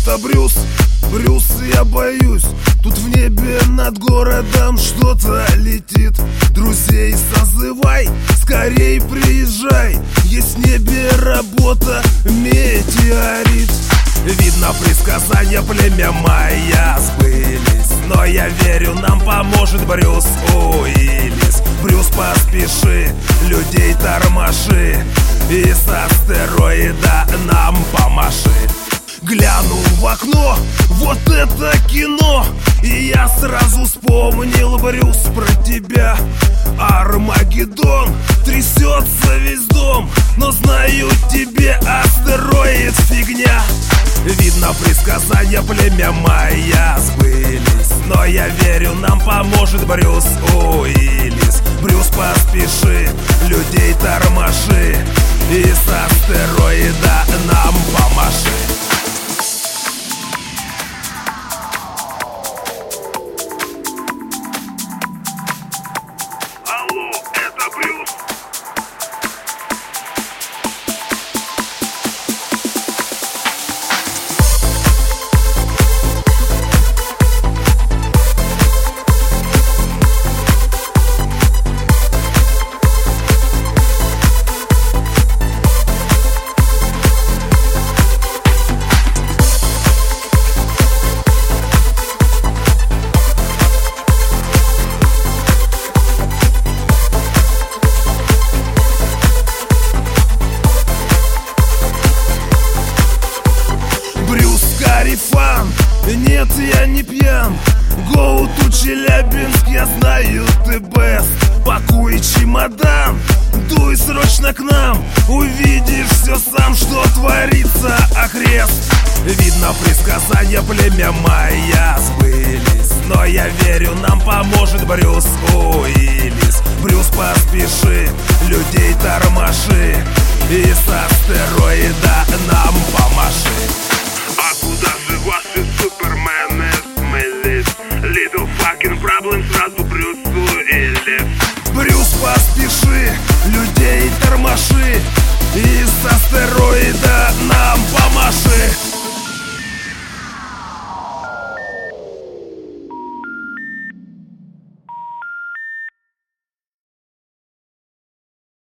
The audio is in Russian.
это Брюс, Брюс, я боюсь. Тут в небе над городом что-то летит. Друзей созывай, скорей приезжай. Есть в небе работа, метеорит. Видно, предсказания племя майя сбылись. Но я верю, нам поможет Брюс Уиллис. Брюс, поспеши, людей тормоши, и с астероида нам помаши. Глянул в окно, вот это кино, и я сразу вспомнил, Брюс, про тебя. Армагеддон, трясется весь дом, но знаю, тебе астероид фигня. Видно, предсказания племя майя сбылись. Но я верю, нам поможет Брюс Уиллис. Брюс, поспеши, людей тормоши, и с астероида нам помаши. Алло, это Брюс. Нет, я не пьян. Go to Челябинск, я знаю, ты best. Пакуй чемодан, дуй срочно к нам. Увидишь все сам, что творится, охрест. Видно, предсказания племя майя сбылись. Но я верю, нам поможет Брюс Уиллис. Брюс, поспеши, людей тормоши, и с астероида нам помаши. А куда же ваши супермены смылись? Little fucking problem, сразу Брюс Уиллис. Брюс, поспеши, людей тормоши, и с астероида нам помаши.